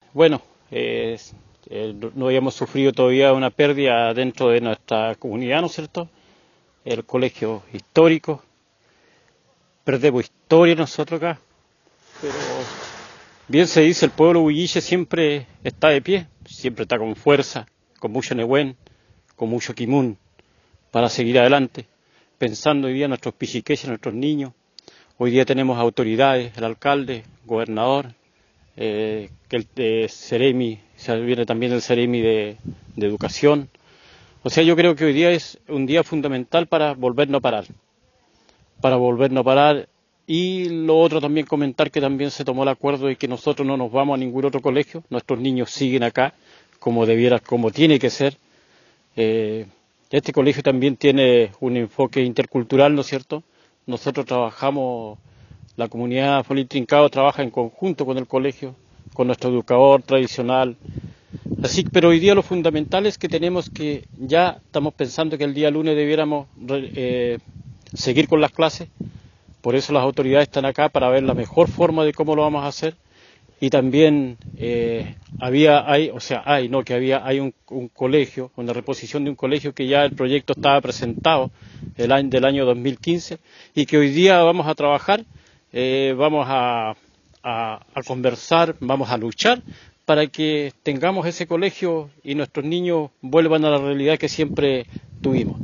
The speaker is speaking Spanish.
Bueno, no habíamos sufrido todavía una pérdida dentro de nuestra comunidad, ¿no es cierto? El colegio histórico, perdemos historia nosotros acá, pero bien se dice, el pueblo huilliche siempre está de pie, siempre está con fuerza, con mucho nehuén, con mucho quimún, para seguir adelante, pensando hoy día en nuestros pichiqueches, en nuestros niños. Hoy día tenemos autoridades, el alcalde, gobernador, que el Ceremi, se viene también el Ceremi de Educación. O sea, yo creo que hoy día es un día fundamental para volvernos a parar, y lo otro también comentar que también se tomó el acuerdo de que nosotros no nos vamos a ningún otro colegio, nuestros niños siguen acá como tiene que ser. Este colegio también tiene un enfoque intercultural, ¿no es cierto? Nosotros trabajamos, la comunidad Folín Trincado trabaja en conjunto con el colegio, con nuestro educador tradicional. Pero hoy día lo fundamental es que ya estamos pensando que el día lunes debiéramos seguir con las clases. Por eso las autoridades están acá para ver la mejor forma de cómo lo vamos a hacer. Y también hay un colegio, una reposición de un colegio que ya el proyecto estaba presentado del año 2015 y que hoy día vamos a trabajar, vamos a conversar, vamos a luchar para que tengamos ese colegio y nuestros niños vuelvan a la realidad que siempre tuvimos.